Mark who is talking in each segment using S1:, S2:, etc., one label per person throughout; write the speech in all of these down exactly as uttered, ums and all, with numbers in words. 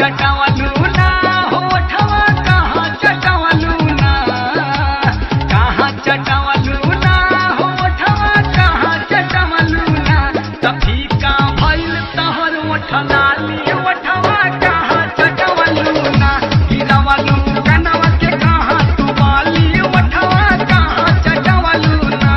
S1: चटावलू ना होठवा कहाँ चटावलू ना कहाँ चटावलू ना होठवा कहाँ चटावलू ना तभी का भइल तहर ओठलाली ओठवा कहाँ चटावलू ना गिरावलू कनवा के कहाँ तू बाली ओठवा कहाँ चटावलू ना।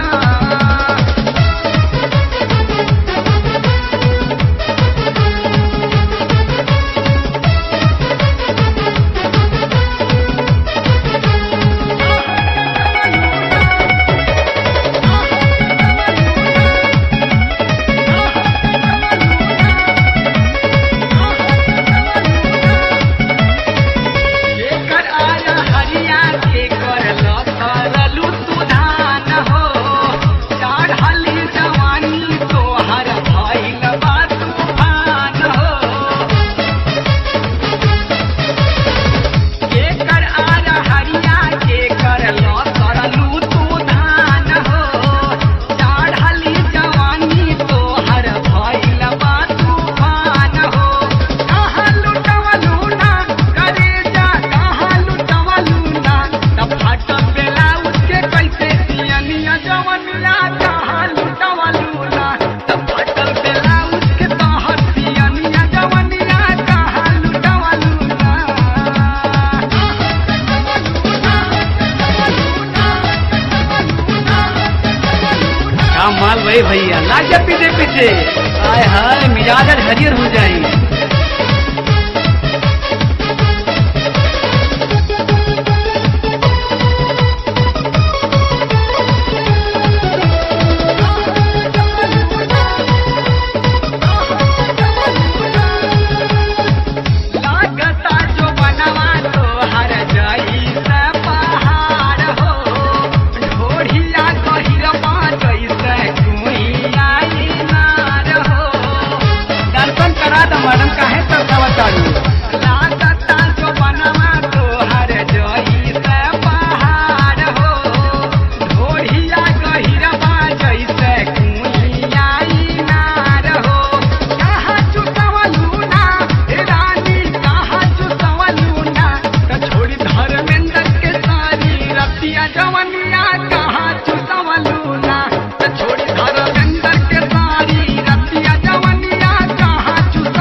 S2: माल भाई भैया लाग जा पीछे पीछे आय हाय मिजाज हरियर हो जाए।
S1: मैडम काहे तरसावा चालू लागता जो बनवा तोहर जई से पहाड़ हो ढोढ़िया गहिरवा जैसे कुइया इनार हो कहाँ चुसवलू ना रानी कहाँ चुसवलू ना त छोड़ी धर्मेंद्र के सारी रतिया जवनिया कहाँ चुसवलू ना त छोड़ी धर्मेंद्र के सारी रतिया जवनिया कहाँ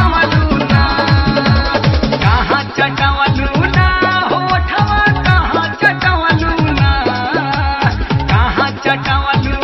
S1: चटावलू ना होठवा कहाँ चटावलू ना कहाँ चटावलू